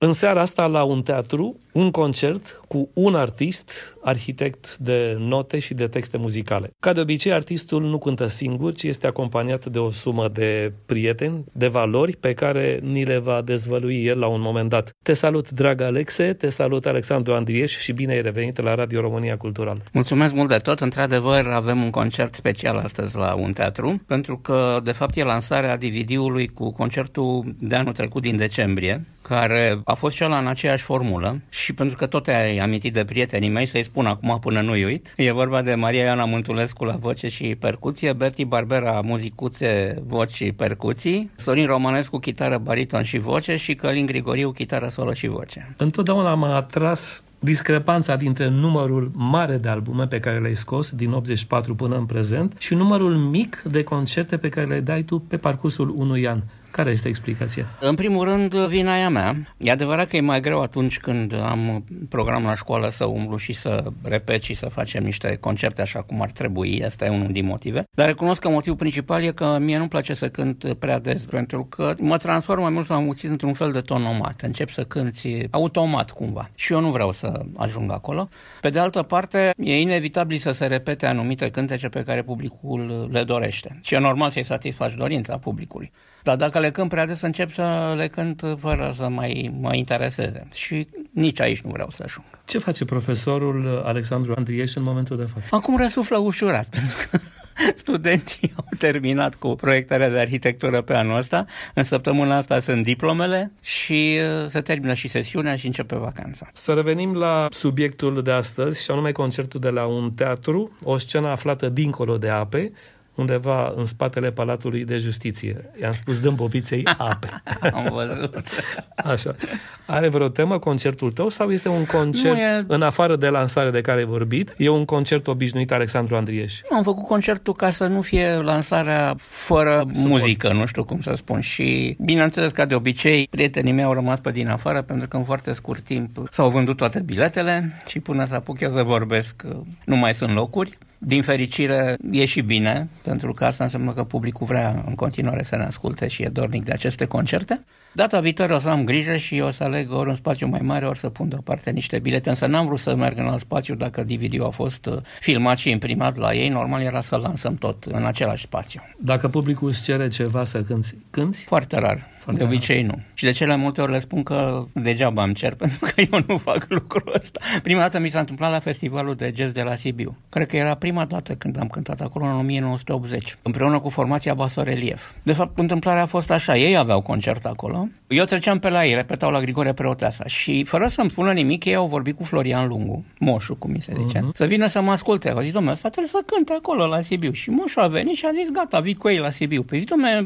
În seara asta, la un teatru, un concert cu un artist, arhitect de note și de texte muzicale. Ca de obicei, artistul nu cântă singur, ci este acompaniat de o sumă de prieteni, de valori pe care ni le va dezvălui el la un moment dat. Te salut, dragă Alexe, te salut, Alexandru Andrieș, și bine ai revenit la Radio România Cultural. Mulțumesc mult de tot. Într-adevăr, avem un concert special astăzi la un teatru, pentru că, de fapt, e lansarea DVD-ului cu concertul de anul trecut din decembrie, care a fost cel în aceeași formulă, și pentru că tot ai amintit de prietenii mei, să-i spun acum până nu-i uit. E vorba de Maria Ioana Mântulescu la voce și percuție, Berti Barbera muzicuțe, voci și percuții, Sorin Romanescu chitară, bariton și voce și Călin Grigoriu chitară solo și voce. Întotdeauna m-a atras discrepanța dintre numărul mare de albume pe care le-ai scos din 84 până în prezent și numărul mic de concerte pe care le dai tu pe parcursul unui an. Care este explicația? În primul rând, vina e a mea. E adevărat că e mai greu atunci când am program la școală să umblu și să repet și să facem niște concerte așa cum ar trebui. Asta e unul din motive. Dar recunosc că motivul principal e că mie nu-mi place să cânt prea des, pentru că mă transform mai mult sau mai puțin într-un fel de tonomat. Încep să cânti automat cumva. Și eu nu vreau să ajung acolo. Pe de altă parte, e inevitabil să se repete anumite cântece pe care publicul le dorește. Și e normal să-i satisfaci dorința publicului. Dar dacă le cânt prea des, încep să le cânt fără să mai mă intereseze. Și nici aici nu vreau să ajung. Ce face profesorul Alexandru Andrieș în momentul de față? Acum răsuflă ușurat, pentru că studenții au terminat cu proiectarea de arhitectură pe anul ăsta. În săptămâna asta sunt diplomele și se termină și sesiunea și începe vacanța. Să revenim la subiectul de astăzi, și anume concertul de la un teatru, o scenă aflată dincolo de ape, undeva în spatele Palatului de Justiție. I-am spus Dâmboviței ape. Am văzut. Așa. Are vreo temă concertul tău sau este un concert, în afară de lansare de care ai vorbit, e un concert obișnuit Alexandru Andrieș? Am făcut concertul ca să nu fie lansarea fără muzică, nu știu cum să spun. Și bineînțeles, ca de obicei, prietenii mei au rămas pe din afară, pentru că în foarte scurt timp s-au vândut toate biletele și până să apuc eu să vorbesc nu mai sunt locuri. Din fericire, e și bine, pentru că asta înseamnă că publicul vrea în continuare să ne asculte și e dornic de aceste concerte. Data viitoare o să am grijă și o să aleg ori un spațiu mai mare, ori să pun deoparte niște bilete, însă n-am vrut să merg în alt spațiu dacă DVD-ul a fost filmat și imprimat la ei, normal era să lansăm tot în același spațiu. Dacă publicul îți cere ceva să cânti? Foarte rar. De obicei nu. Și de cele multe ori le spun că degeaba îmi cer, pentru că eu nu fac lucrul ăsta. Prima dată mi s-a întâmplat la Festivalul de Jazz de la Sibiu. Cred că era prima dată când am cântat acolo în 1980, împreună cu formația Basorelief. De fapt, întâmplarea a fost așa. Ei aveau concert acolo. Eu treceam pe la ei, repetau la Grigore Preoteasa și fără să-mi spună nimic, ei au vorbit cu Florian Lungu, moșul, cum mi se zice, să vină să mă asculte. Au zis, dom'le, ăsta trebuie să cânte acolo la Sibiu. Și moșul a venit și a zis, gata, vii cu ei la Sibiu. Păi zic, dom'le,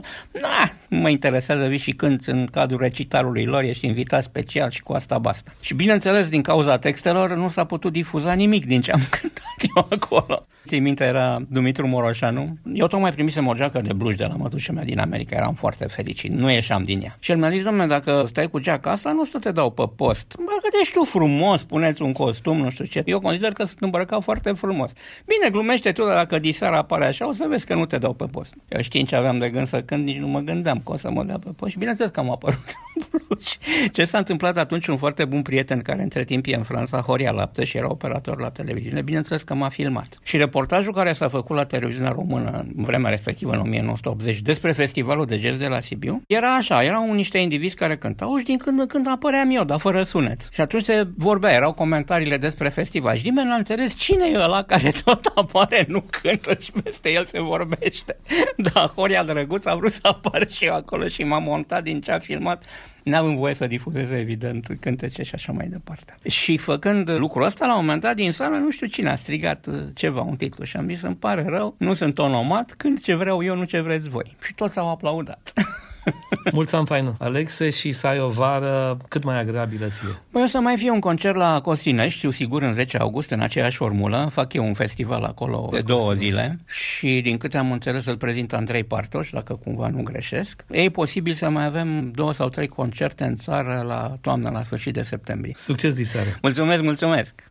nu mă interesează, vii și cânti în cadrul recitalului lor, ești invitat special și cu asta basta. Și bineînțeles, din cauza textelor, nu s-a putut difuza nimic din ce am cântat eu acolo. Ții minte, era Dumitru Moroșanu. Eu tocmai primisem o geacă de blugi de la mătușa mea din America, eram foarte fericit, nu ieșeam din ea. Și el mi-a zis, dom'le, dacă stai cu geaca asta, nu o să te dau pe post. Că ești tu frumos, puneți un costum, nu știu ce. Eu consider că sunt îmbrăcat foarte frumos. Bine, glumește tu, dar dacă diseară apare așa, o să vezi că nu te dau pe post. Eu știind ce aveam de gând să cânt, nici nu mă gândeam că o să mă dea pe post. Și bineînțeles că am apărut în blugi. Ce s-a întâmplat atunci, un foarte bun prieten care între timp e în Franța, Horia Lapte, și era operator la televiziune, bineînțeles că m-a filmat. Și reportajul care s-a făcut la televiziunea română în vremea respectivă, în 1980, despre Festivalul de Jazz de la Sibiu, era așa, erau niște indivizi care cântau și din când în când apăream eu, dar fără sunet. Și atunci se vorbea, erau comentariile despre festival și nimeni n-a înțeles cine e ăla care tot apare, nu cântă și peste el se vorbește. Dar Horia drăguț a vrut să apară și eu acolo și m-a montat din ce a filmat. N-am voie să difuzeze, evident, cântece și așa mai departe. Și făcând lucrul ăsta, la un moment dat, din sală, nu știu cine a strigat ceva, un titlu, și am zis, îmi pare rău, nu sunt onomat, cânt ce vreau eu, nu ce vreți voi. Și toți au aplaudat. Mulți ani faină, Alexe, și să ai o vară cât mai agreabilă ție. Păi o să mai fie un concert la Cosinești, știu sigur, în 10 august, în aceeași formulă. Fac eu un festival acolo de 2 zile și din câte am înțeles îl prezint Andrei Partoș, dacă cumva nu greșesc. E posibil să mai avem 2 sau 3 concerte în țară la toamnă, la sfârșit de septembrie. Succes diseară! Mulțumesc, mulțumesc!